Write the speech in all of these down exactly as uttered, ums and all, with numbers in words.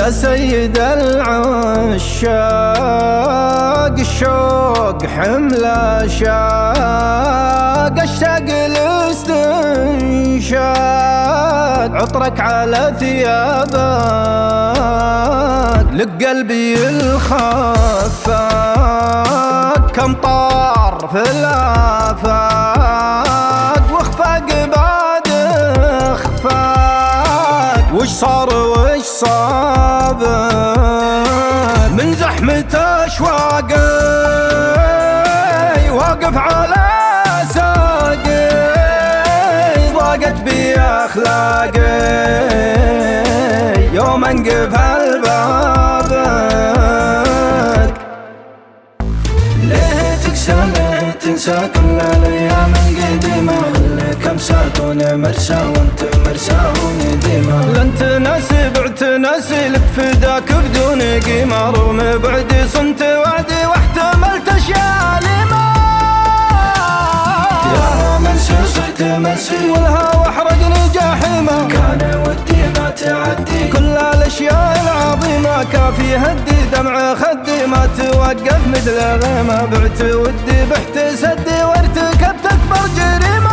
يا سيد العشاق الشوق حمل شاق اشتاق الاستنشاق عطرك على ثيابك لك قلبي الخفاق كم طار في الآفاق واخفاق بعد اخفاق وش صار وش صاب من زحمة اشواقي واقف على ساقي ضاقت بي اخلاقي يوم انقف البابك ليه تكسى ليه تنسى كل الايام القديمة خليك امساكون مرسى وانت مرسى ونديمة لن تنسي بعت نسي لك فداك بدون قيمة رغم بعدي صنت وعدي واحتملت اشياء لما يا منسي صرت منسي والهوى احرقني جحيمة كان ودي ما تعدي كل الاشياء العظيمة كافي هدي دمع خدي ما توقف مثل غيمة بعت ودي بحت سدي وارتكبت اكبر جريمة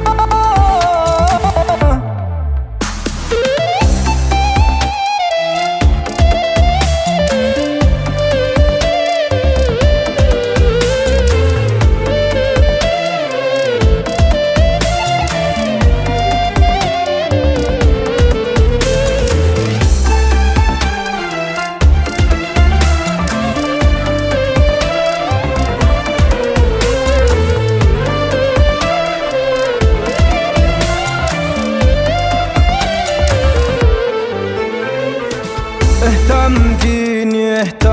اهتم فيني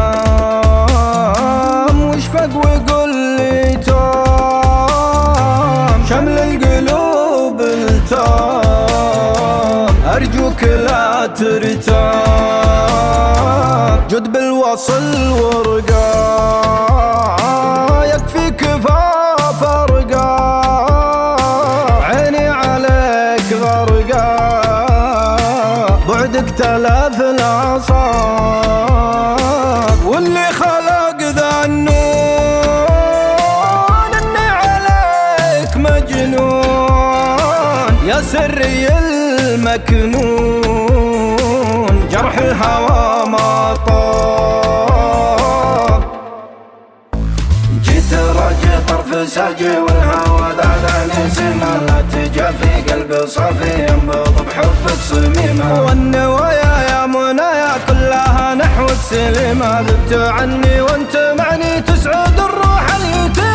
اهتم واشفق وقل لي توم شمل القلوب التام ارجوك لا ترتاب جد بالوصل ورقا يكفيك كفاف ارقا عيني عليك غرقا بعدك تلاف الأعصاب واللي خلق ذا النون اني عليك مجنون يا سري المكنون جرح الهوى ما طاب جيت راجع طرف ساجي والهوى ذاداني سما لا تجافي قلبي صافي ينبض بحبك صميمة والنوايا يا منايا كلها نحوك سليمة ذبت عني وانت معني تسعد الروح اليتيمة